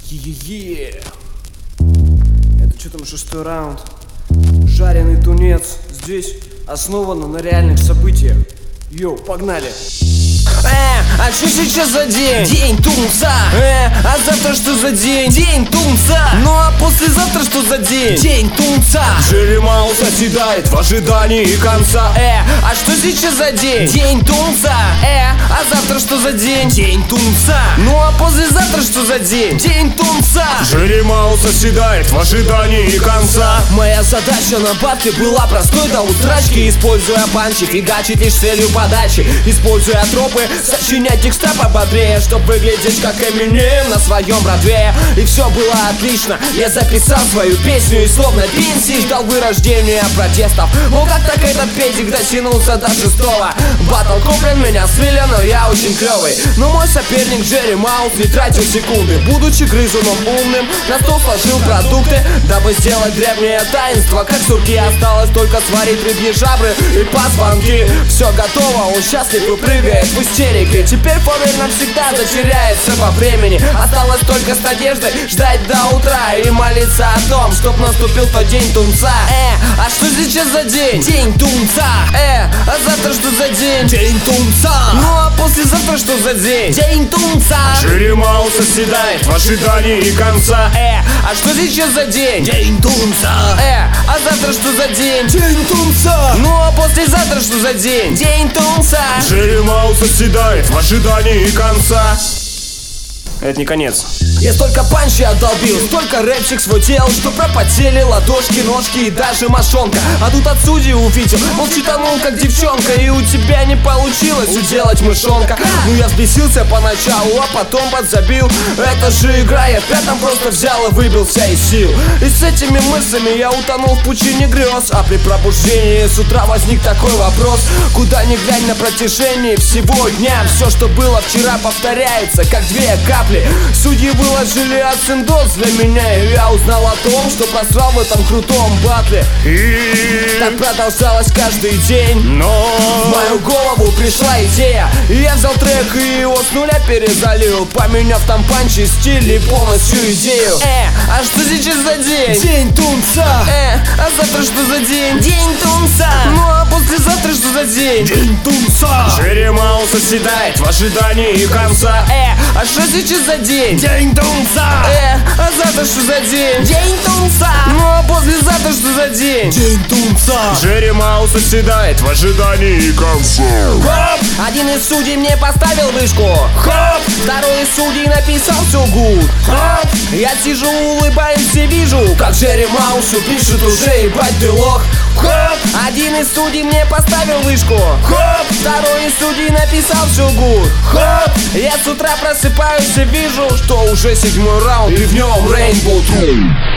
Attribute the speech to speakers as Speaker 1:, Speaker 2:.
Speaker 1: Е-е-е. Это что там, 6-й раунд? Жареный тунец. Здесь основано на реальных событиях. Йоу, погнали.
Speaker 2: А что сейчас за день? День тунца. А завтра что за день? День тунца. Ну а послезавтра что за день? День тунца.
Speaker 1: Джерри Маус оседает в ожидании конца.
Speaker 2: А что сейчас за день? День тунца. А завтра что за день? День тунца. Ну а послезавтра что за день? День тунца.
Speaker 1: Джерри Маус оседает в ожидании конца.
Speaker 2: Моя задача на бабке была простой до устрачки. Используя панчи, фигачить лишь целью подачи. Используя тропы, сочинять текста пободрее, чтоб выглядеть как Эминем на своем Бродвее. И все было отлично, я записал свою песню и словно пенсии ждал вырождения протестов. Ну как так этот педик дотянулся до 6-го? Баттл куплен, меня слили, но я очень клевый. Но мой соперник Джерри Маус не тратил секунды. Будучи грызуном умным, на стол сложил продукты, дабы сделать древнее таинство. Как сурки осталось только сварить рыбьи жабры и позвонки. Все готово, он счастлив и прыгает в истерике. Теперь поверь, навсегда затеряется во времени. Осталось только с надеждой ждать до утра и молиться о том, чтоб наступил тот день тунца. А что сейчас за день? День тунца. А завтра что за день? День тунца. Ну а послезавтра что за день? День тунца.
Speaker 1: Джерри Маус оседает в ожидании конца.
Speaker 2: А что сейчас за день? День тунца. А завтра что за день?
Speaker 1: День тунца.
Speaker 2: Ну а послезавтра что за день? День тунца.
Speaker 1: Джерри Маус оседает в ожидании конца. Это не конец.
Speaker 2: Я столько панчи отдолбил, столько рэпчик свой делал, что пропотели ладошки, ножки и даже мошонка. А тут от судьи увидел, он читанул как девчонка. И у тебя не получилось уделать мышонка. Ну я взбесился поначалу, а потом подзабил. Это же игра, я в пятом просто взял и выбился из сил. И с этими мыслями я утонул в пучине грез. А при пробуждении с утра возник такой вопрос: куда ни глянь на протяжении всего дня, все, что было вчера, повторяется, как две капли. Судьи выложили ацендоз для меня, и я узнал о том, что просрал в этом крутом батле.
Speaker 1: И
Speaker 2: Так продолжалось каждый день.
Speaker 1: но
Speaker 2: В мою голову пришла идея, и я взял трек и его с нуля перезалил, поменяв там панчи, стиль и полностью идею. А что сейчас за день?
Speaker 1: День тунца.
Speaker 2: А завтра что за день? День тунца. Ну а послезавтра что за день?
Speaker 1: День тунца. Джерри Маус оседает в ожидании конца.
Speaker 2: А что сейчас за день?
Speaker 1: День тунца.
Speaker 2: А завтра что за день? День тунца. Ну а послезавтра что за день?
Speaker 1: День тунца. Джерри Маус оседает в ожидании конца.
Speaker 2: Хоп! Один из судей мне поставил вышку.
Speaker 1: Хоп!
Speaker 2: Второй из судей написал все гуд.
Speaker 1: Хоп!
Speaker 2: Я сижу, улыбаюсь и вижу, как Джерри Маусу пишет уже: ебать ты лох.
Speaker 1: Хоп!
Speaker 2: Один из судей мне поставил вышку.
Speaker 1: Хоп!
Speaker 2: Второй из судей написал все гуд.
Speaker 1: Хоп!
Speaker 2: Я с утра просыпаюсь и вижу, что уже 7-й раунд, и в нем Rainbow True.